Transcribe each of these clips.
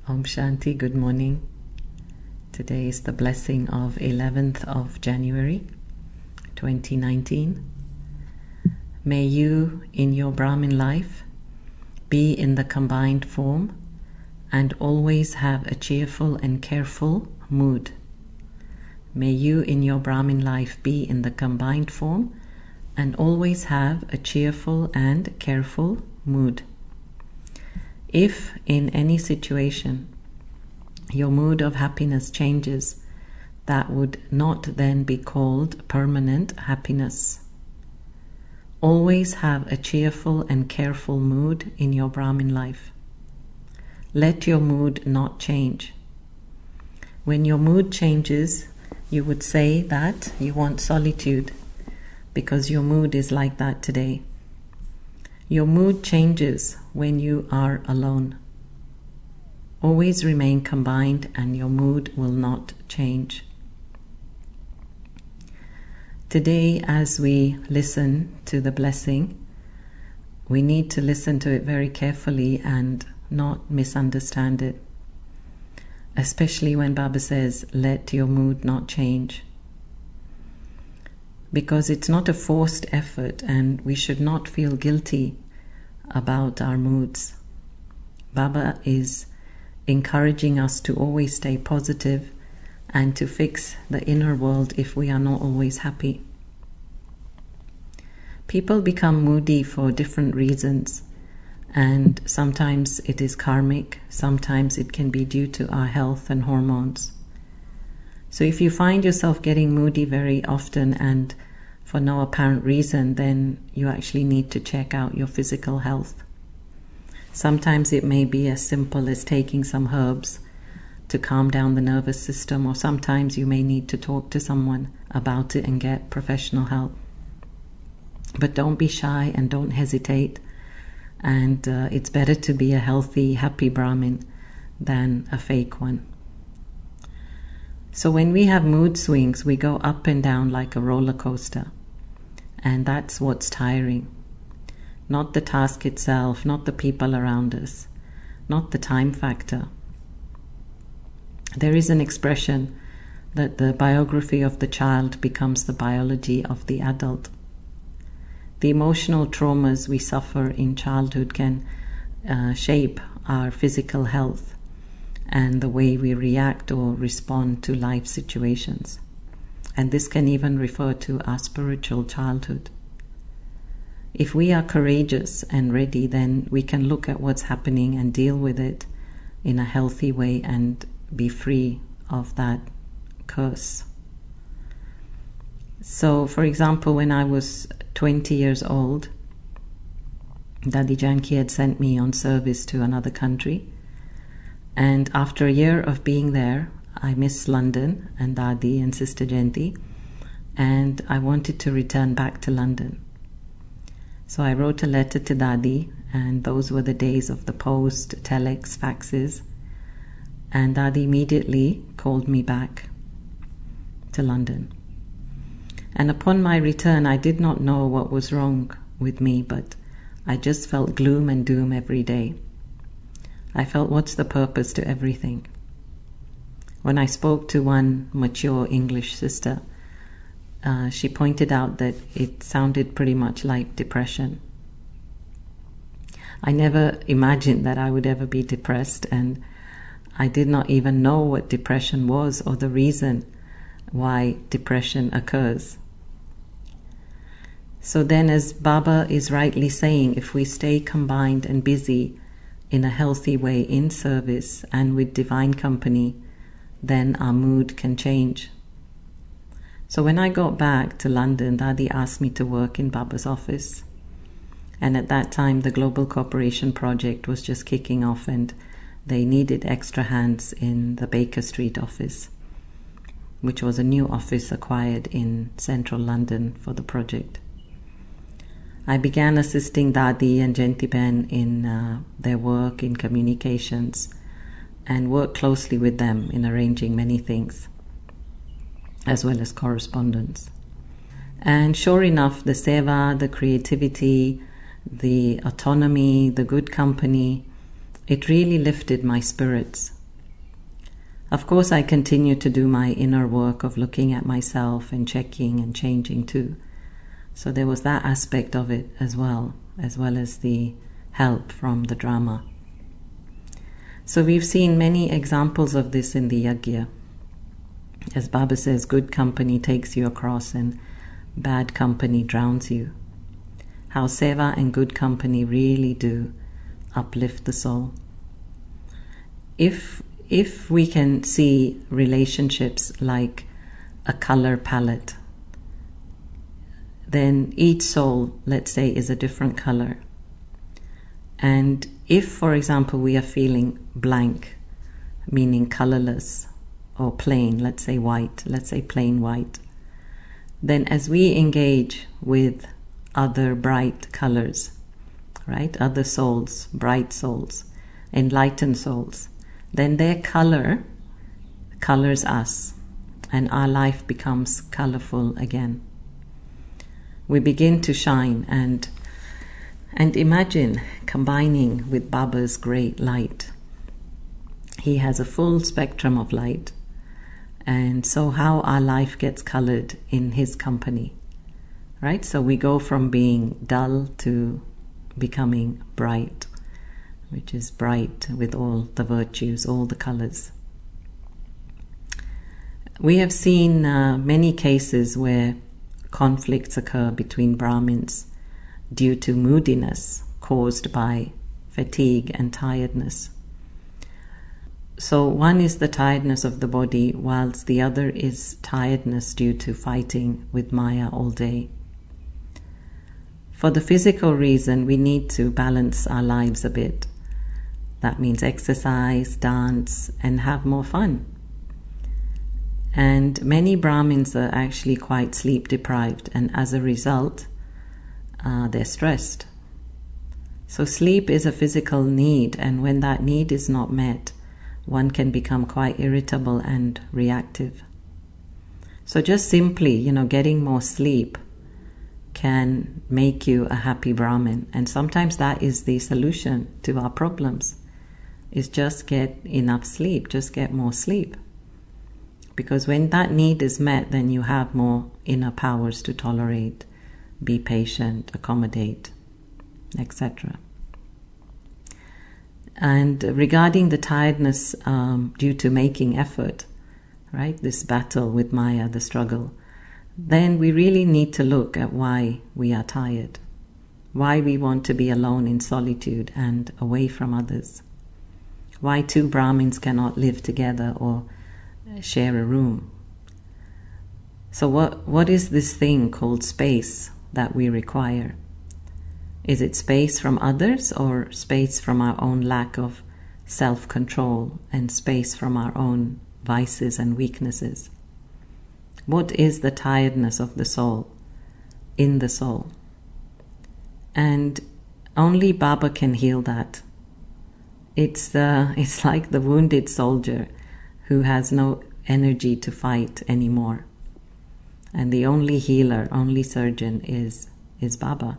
Om Shanti, good morning. Today is the blessing of 11th of January 2019. May you in your Brahmin life be in the combined form and always have a cheerful and careful mood. May you in your Brahmin life be in the combined form and always have a cheerful and careful mood. If in any situation your mood of happiness changes, that would not then be called permanent happiness. Always have a cheerful and careful mood in your Brahmin life. Let your mood not change. When your mood changes, you would say that you want solitude because your mood is like that today. Your mood changes when you are alone. Always remain combined and your mood will not change. Today, as we listen to the blessing, we need to listen to it very carefully and not misunderstand it. Especially when Baba says, let your mood not change. Because it's not a forced effort and we should not feel guilty about our moods. Baba is encouraging us to always stay positive and to fix the inner world if we are not always happy. People become moody for different reasons, and sometimes it is karmic, sometimes it can be due to our health and hormones. So if you find yourself getting moody very often and for no apparent reason, then you actually need to check out your physical health. Sometimes it may be as simple as taking some herbs to calm down the nervous system, or sometimes you may need to talk to someone about it and get professional help. But don't be shy and don't hesitate. And it's better to be a healthy, happy Brahmin than a fake one. So when we have mood swings, we go up and down like a roller coaster. And that's what's tiring. Not the task itself, not the people around us, not the time factor. There is an expression that the biography of the child becomes the biology of the adult. The emotional traumas we suffer in childhood can shape our physical health and the way we react or respond to life situations. And this can even refer to our spiritual childhood. If we are courageous and ready, then we can look at what's happening and deal with it in a healthy way and be free of that curse. So, for example, when I was 20 years old, Dadi Janki had sent me on service to another country. And after a year of being there, I missed London and Dadi and Sister Jayanti, and I wanted to return back to London. So I wrote a letter to Dadi, and those were the days of the post, telex, faxes. And Dadi immediately called me back to London. And upon my return, I did not know what was wrong with me, but I just felt gloom and doom every day. I felt, what's the purpose to everything? When I spoke to one mature English sister, she pointed out that it sounded pretty much like depression. I never imagined that I would ever be depressed, and I did not even know what depression was or the reason why depression occurs. So then, as Baba is rightly saying, if we stay combined and busy in a healthy way in service and with divine company, then our mood can change. So when I got back to London, Dadi asked me to work in Baba's office. And at that time, the Global Cooperation Project was just kicking off and they needed extra hands in the Baker Street office, which was a new office acquired in central London for the project. I began assisting Dadi and Jayanti-Ben in their work in communications and worked closely with them in arranging many things, as well as correspondence. And sure enough, the seva, the creativity, the autonomy, the good company, it really lifted my spirits. Of course, I continue to do my inner work of looking at myself and checking and changing too. So there was that aspect of it as well as the help from the drama. So we've seen many examples of this in the yajna. As Baba says, good company takes you across and bad company drowns you. How seva and good company really do uplift the soul. If we can see relationships like a color palette, then each soul, let's say, is a different color. And if, for example, we are feeling blank, meaning colorless or plain, let's say white, let's say plain white, then as we engage with other bright colors, right, other souls, bright souls, enlightened souls, then their color colors us and our life becomes colorful again. We begin to shine and imagine combining with Baba's great light. He has a full spectrum of light, and so how our life gets colored in his company, right? So we go from being dull to becoming bright, which is bright with all the virtues, all the colors. We have seen many cases where conflicts occur between Brahmins due to moodiness caused by fatigue and tiredness. So one is the tiredness of the body, whilst the other is tiredness due to fighting with Maya all day. For the physical reason, we need to balance our lives a bit. That means exercise, dance, and have more fun. And many Brahmins are actually quite sleep deprived, and as a result, they're stressed. So sleep is a physical need, and when that need is not met, one can become quite irritable and reactive. So just simply, getting more sleep can make you a happy Brahmin, and sometimes that is the solution to our problems, is just get enough sleep, just get more sleep. Because when that need is met, then you have more inner powers to tolerate, be patient, accommodate, etc. And regarding the tiredness due to making effort, right, this battle with Maya, the struggle, then we really need to look at why we are tired, why we want to be alone in solitude and away from others, why two Brahmins cannot live together or share a room. So what is this thing called space that we require? Is it space from others or space from our own lack of self-control and space from our own vices and weaknesses? What is the tiredness of the soul, in the soul? And only Baba can heal that. It's like the wounded soldier who has no energy to fight anymore. And the only healer, only surgeon is Baba.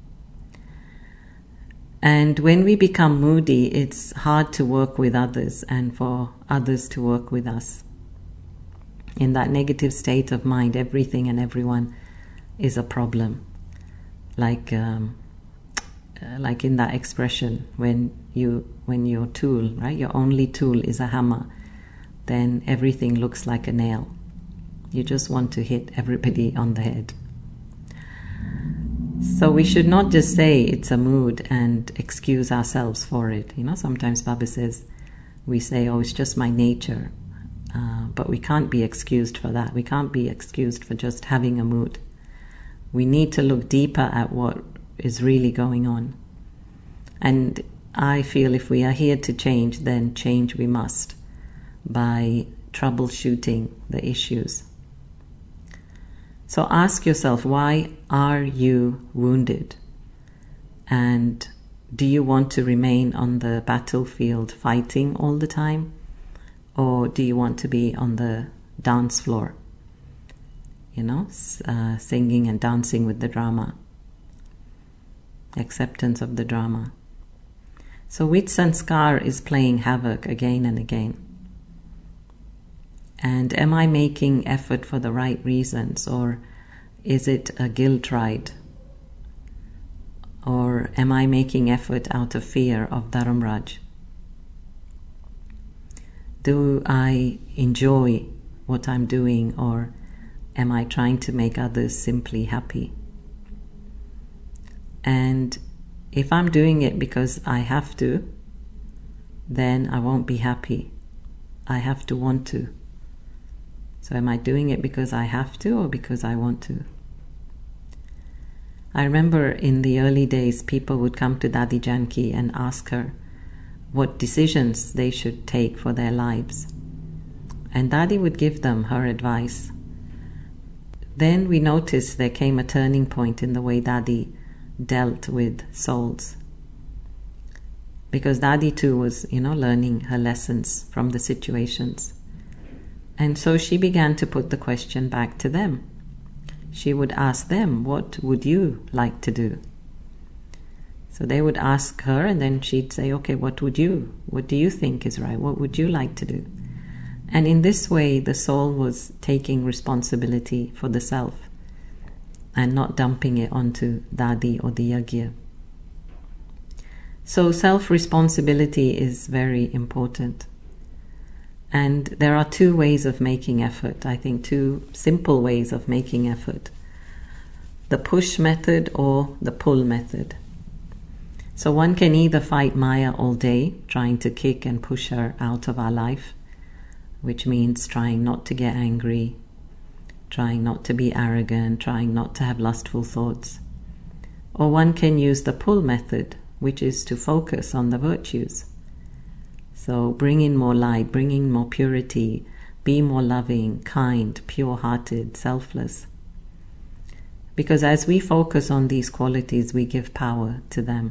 And when we become moody, it's hard to work with others and for others to work with us. In that negative state of mind, everything and everyone is a problem. Like in that expression, when your tool, right, your only tool is a hammer, then everything looks like a nail. You just want to hit everybody on the head. So we should not just say it's a mood and excuse ourselves for it. Sometimes Baba says, we say, oh, it's just my nature. But we can't be excused for that. We can't be excused for just having a mood. We need to look deeper at what is really going on. And I feel if we are here to change, then change we must by troubleshooting the issues. So ask yourself, why are you wounded? And do you want to remain on the battlefield fighting all the time? Or do you want to be on the dance floor, singing and dancing with the drama? Acceptance of the drama. So which sanskar is playing havoc again and again? And am I making effort for the right reasons, or is it a guilt ride? Or am I making effort out of fear of Dharamraj? Do I enjoy what I'm doing, or am I trying to make others simply happy? And if I'm doing it because I have to, then I won't be happy. I have to want to. So am I doing it because I have to or because I want to? I remember in the early days, people would come to Dadi Janki and ask her what decisions they should take for their lives. And Dadi would give them her advice. Then we noticed there came a turning point in the way Dadi dealt with souls. Because Dadi too was, learning her lessons from the situations. And so she began to put the question back to them. She would ask them, what would you like to do? So they would ask her, and then she'd say, okay, what do you think is right? What would you like to do? And in this way, the soul was taking responsibility for the self and not dumping it onto Dadi or the Yagya. So self-responsibility is very important. And there are two ways of making effort, I think, two simple ways of making effort. The push method or the pull method. So one can either fight Maya all day, trying to kick and push her out of our life, which means trying not to get angry, trying not to be arrogant, trying not to have lustful thoughts. Or one can use the pull method, which is to focus on the virtues. So bring in more light, bring in more purity, be more loving, kind, pure-hearted, selfless. Because as we focus on these qualities, we give power to them.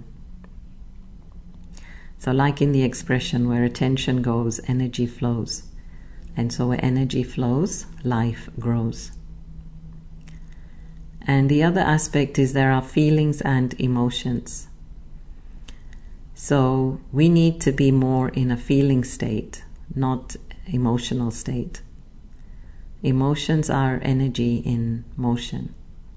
So like in the expression, where attention goes, energy flows. And so where energy flows, life grows. And the other aspect is there are feelings and emotions. So we need to be more in a feeling state, not emotional state. Emotions are energy in motion.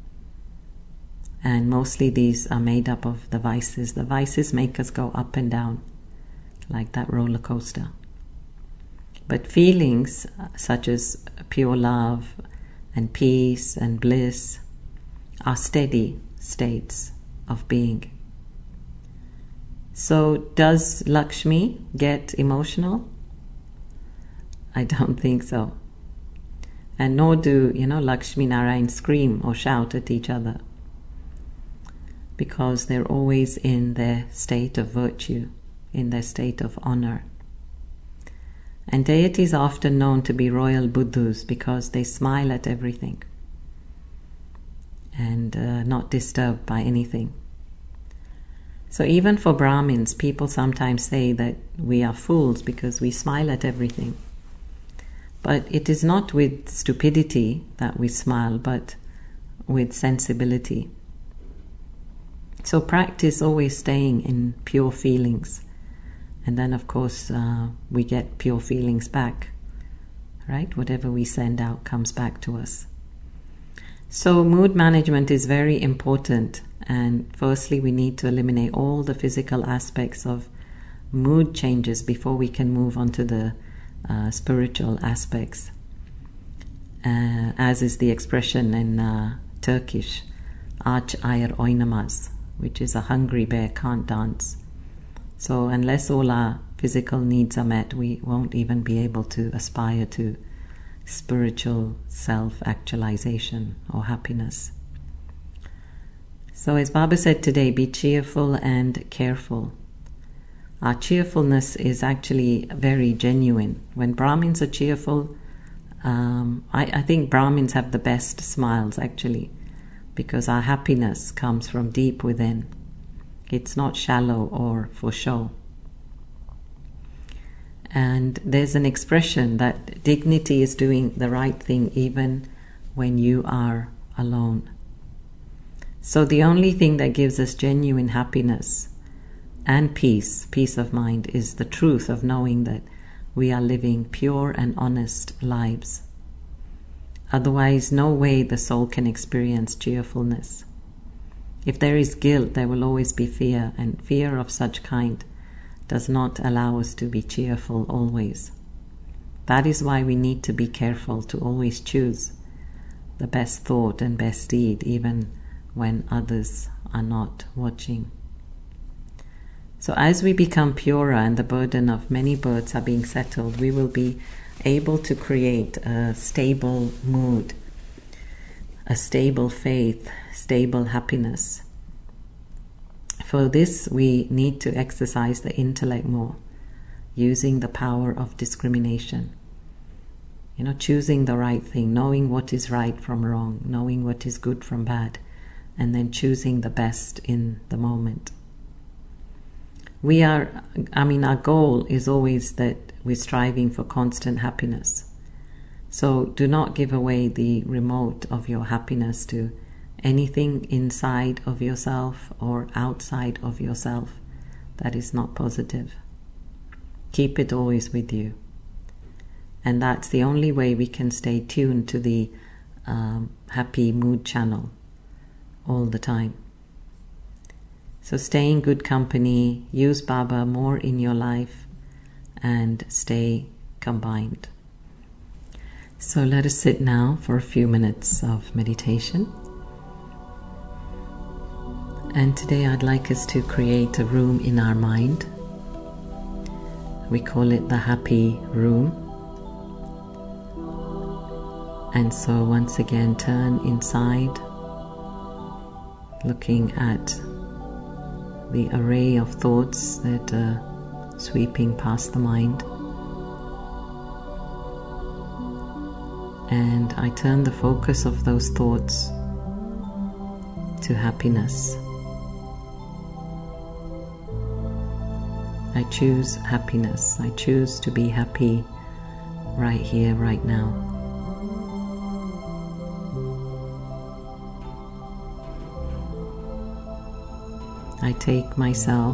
And mostly these are made up of the vices. The vices make us go up and down, like that roller coaster. But feelings such as pure love and peace and bliss are steady states of being. So does Lakshmi get emotional? I don't think so. And nor do, Lakshmi Narayan scream or shout at each other. Because they're always in their state of virtue, in their state of honor. And deities are often known to be royal Buddhas because they smile at everything and not disturbed by anything. So even for Brahmins, people sometimes say that we are fools because we smile at everything. But it is not with stupidity that we smile, but with sensibility. So practice always staying in pure feelings. And then, of course, we get pure feelings back, right? Whatever we send out comes back to us. So mood management is very important. And firstly, we need to eliminate all the physical aspects of mood changes before we can move on to the spiritual aspects. As is the expression in Turkish, aç ayır oynamaz, which is a hungry bear can't dance. So unless all our physical needs are met, we won't even be able to aspire to spiritual self-actualization or happiness. So as Baba said today, be cheerful and careful. Our cheerfulness is actually very genuine. When Brahmins are cheerful, I think Brahmins have the best smiles actually, because our happiness comes from deep within. It's not shallow or for show. And there's an expression that dignity is doing the right thing even when you are alone. So the only thing that gives us genuine happiness and peace of mind, is the truth of knowing that we are living pure and honest lives. Otherwise, no way the soul can experience cheerfulness. If there is guilt, there will always be fear, and fear of such kind does not allow us to be cheerful always. That is why we need to be careful to always choose the best thought and best deed, even when others are not watching. So as we become purer and the burden of many birds are being settled, we will be able to create a stable mood, a stable faith, stable happiness. For this, we need to exercise the intellect more, using the power of discrimination. Choosing the right thing, knowing what is right from wrong, knowing what is good from bad, and then choosing the best in the moment. Our goal is always that we're striving for constant happiness. So do not give away the remote of your happiness to anything inside of yourself or outside of yourself that is not positive. Keep it always with you. And that's the only way we can stay tuned to the happy mood channel all the time. So stay in good company, use Baba more in your life, and stay combined. So let us sit now for a few minutes of meditation. And today I'd like us to create a room in our mind. We call it the happy room. And so once again, turn inside, looking at the array of thoughts that are sweeping past the mind. And I turn the focus of those thoughts to happiness. I choose happiness. I choose to be happy right here, right now. I take myself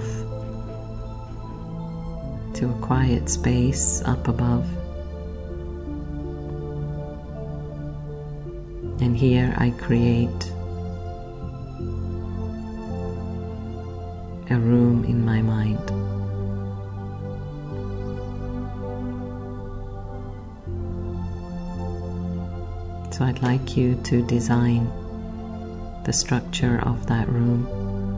to a quiet space up above, and here I create a room in my mind. So I'd like you to design the structure of that room.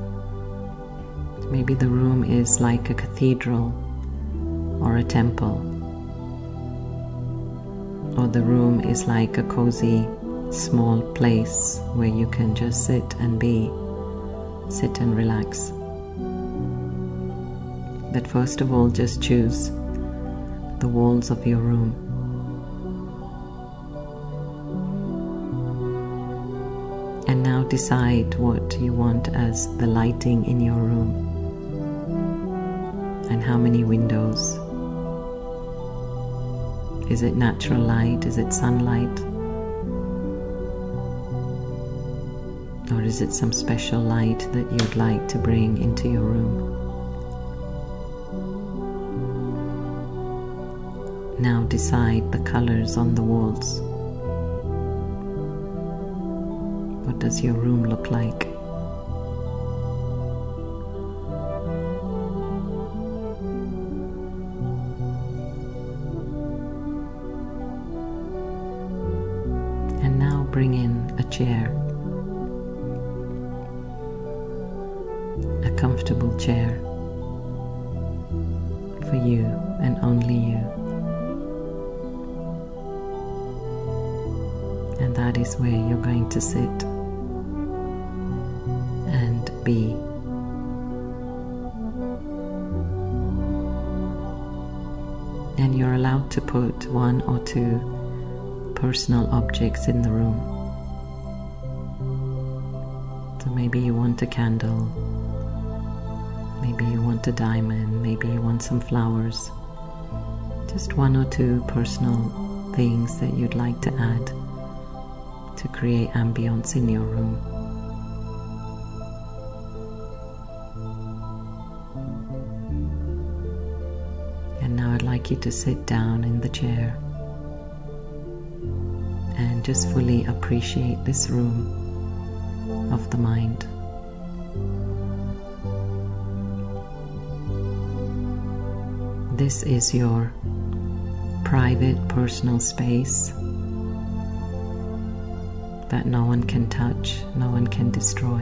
Maybe the room is like a cathedral or a temple, or the room is like a cozy small place where you can just sit and relax. But first of all, just choose the walls of your room. And now decide what you want as the lighting in your room. And how many windows? Is it natural light? Is it sunlight? Or is it some special light that you'd like to bring into your room? Now decide the colors on the walls. What does your room look like? And now bring in a chair, a comfortable chair for you and only you. And that is where you're going to sit and be. And you're allowed to put 1 or 2 personal objects in the room. So maybe you want a candle, maybe you want a diamond, maybe you want some flowers. Just 1 or 2 personal things that you'd like to add to create ambience in your room. And now I'd like like you to sit down in the chair and just fully appreciate this room of the mind. This is your private, personal space that no one can touch, no one can destroy.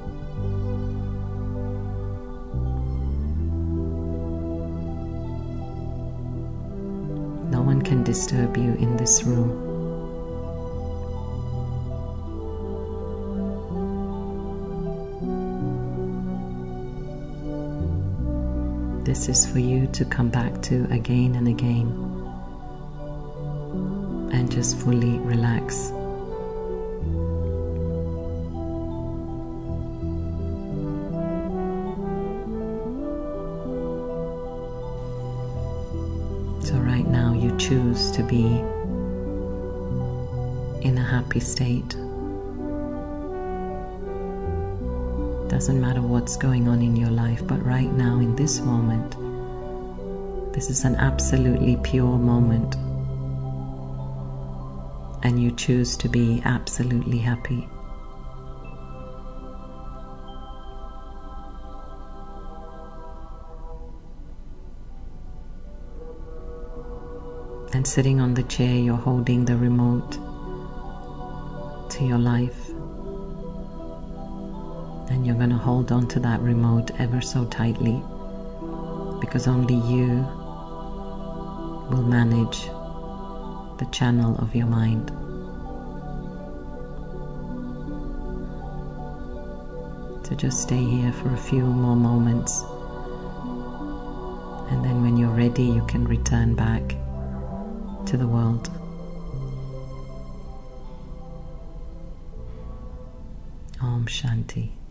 No one can disturb you in this room. This is for you to come back to again and again and just fully relax. So right now you choose to be in a happy state. Doesn't matter what's going on in your life, but right now in this moment, this is an absolutely pure moment, and you choose to be absolutely happy. And sitting on the chair, you're holding the remote to your life. And you're going to hold on to that remote ever so tightly, because only you will manage the channel of your mind. So just stay here for a few more moments, and then when you're ready, you can return back to the world. Om Shanti.